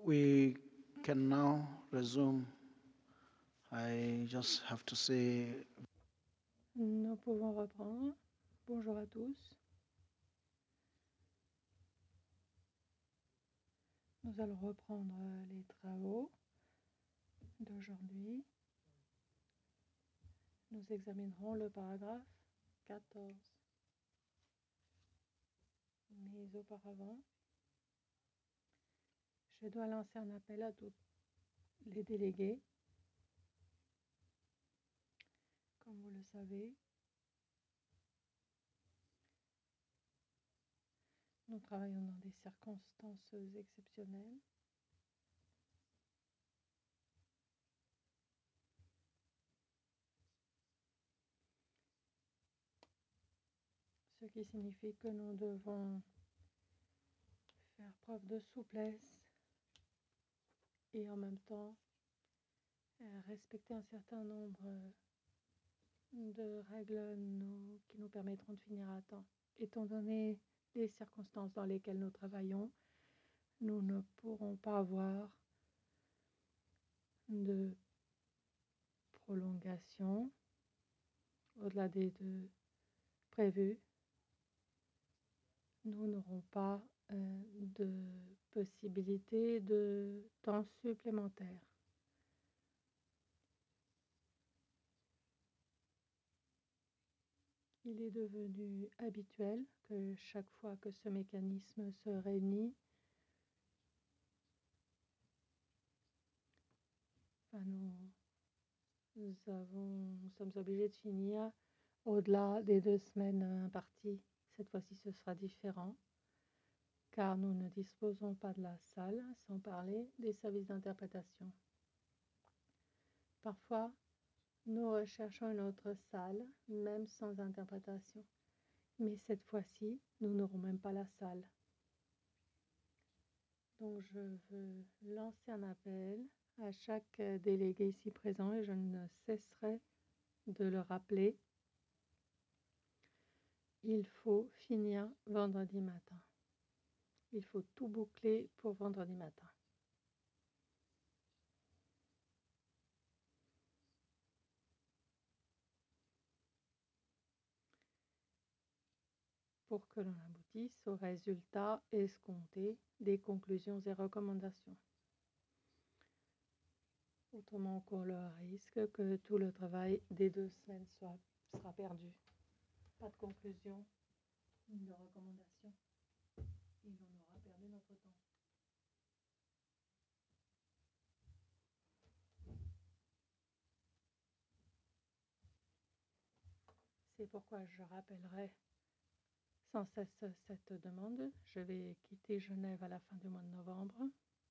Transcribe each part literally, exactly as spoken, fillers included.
We can now resume. I just have to say. Nous pouvons reprendre. Bonjour à tous. Nous allons reprendre les travaux d'aujourd'hui. Nous examinerons le paragraphe quatorze. Mais auparavant, je dois lancer un appel à tous les délégués. Comme vous le savez, nous travaillons dans des circonstances exceptionnelles. Ce qui signifie que nous devons faire preuve de souplesse et en même temps respecter un certain nombre de règles nous, qui nous permettront de finir à temps. Étant donné les circonstances dans lesquelles nous travaillons, nous ne pourrons pas avoir de prolongation au-delà des deux prévues. Nous n'aurons pas euh, de possibilité de temps supplémentaire. Il est devenu habituel que chaque fois que ce mécanisme se réunit, enfin, nous, nous, avons, nous sommes obligés de finir au-delà des deux semaines imparties. Cette fois-ci, ce sera différent, car nous ne disposons pas de la salle, sans parler des services d'interprétation. Parfois, nous recherchons une autre salle, même sans interprétation. Mais cette fois-ci, nous n'aurons même pas la salle. Donc, je veux lancer un appel à chaque délégué ici présent et je ne cesserai de le rappeler. Il faut finir vendredi matin. Il faut tout boucler pour vendredi matin. Pour que l'on aboutisse aux résultats escomptés des conclusions et recommandations. Autrement, on court le risque que tout le travail des deux semaines soit, sera perdu. Pas de conclusion, ni de recommandation. Et l'on aura perdu notre temps. C'est pourquoi je rappellerai sans cesse cette demande. Je vais quitter Genève à la fin du mois de novembre.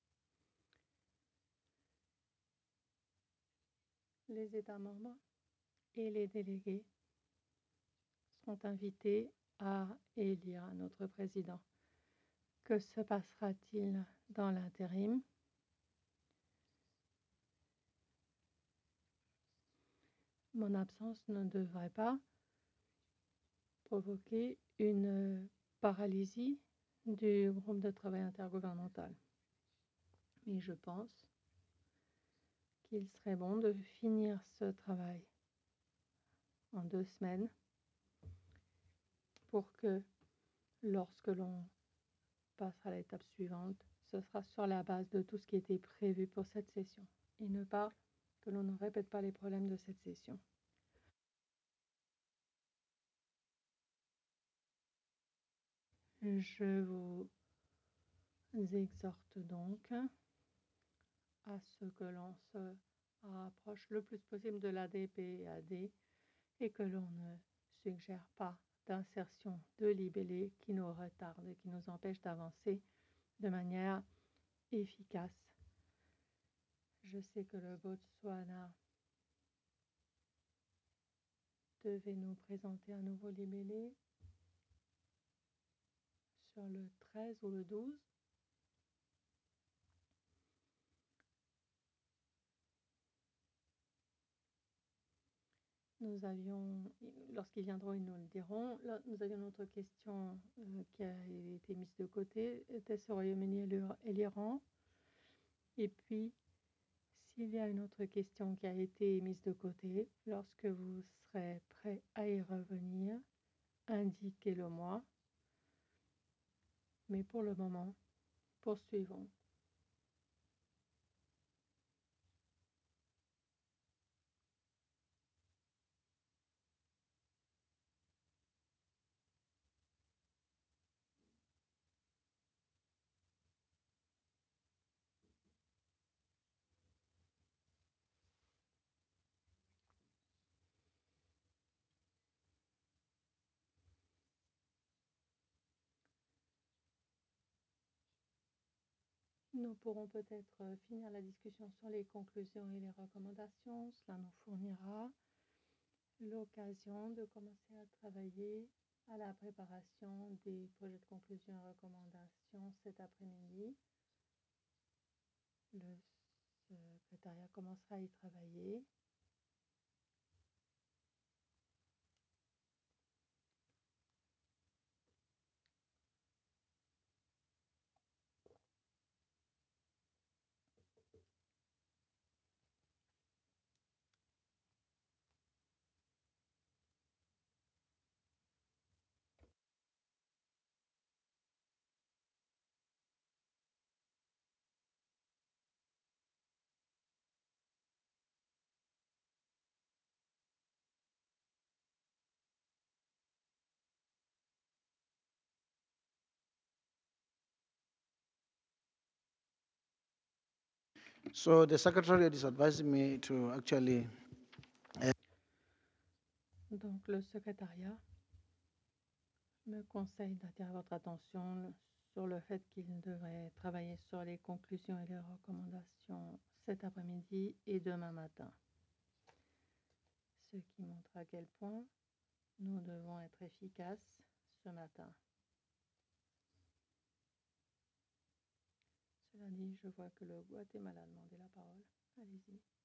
Les États membres et les délégués seront invités à élire notre président. Que se passera-t-il dans l'intérim? Mon absence ne devrait pas provoquer une paralysie du groupe de travail intergouvernemental. Mais je pense qu'il serait bon de finir ce travail en deux semaines pour que lorsque l'on passe à l'étape suivante, ce sera sur la base de tout ce qui était prévu pour cette session et ne pas que l'on ne répète pas les problèmes de cette session. Je vous exhorte donc à ce que l'on se rapproche le plus possible de l'A D P A D et que l'on ne suggère pas d'insertion de libellés qui nous retardent et qui nous empêchent d'avancer de manière efficace. Je sais que le Botswana devait nous présenter un nouveau libellé sur le treize ou le douze. Nous avions, lorsqu'ils viendront, ils nous le diront. Là, nous avions une autre question euh, qui a été mise de côté. Était-ce au Royaume-Uni et l'Iran? Et puis, s'il y a une autre question qui a été mise de côté, lorsque vous serez prêt à y revenir, indiquez-le moi. Mais pour le moment, poursuivons. Nous pourrons peut-être finir la discussion sur les conclusions et les recommandations. Cela nous fournira l'occasion de commencer à travailler à la préparation des projets de conclusion et recommandations cet après-midi. Le secrétariat commencera à y travailler. So the Secretariat is advising me to actually. Donc le secrétariat me conseille d'attirer votre attention sur le fait qu'il devrait travailler sur les conclusions et les recommandations cet après-midi et demain matin. Ce qui montre à quel point nous devons être efficaces ce matin. Cela dit, je vois que le Guatemala a demandé la parole. Allez-y.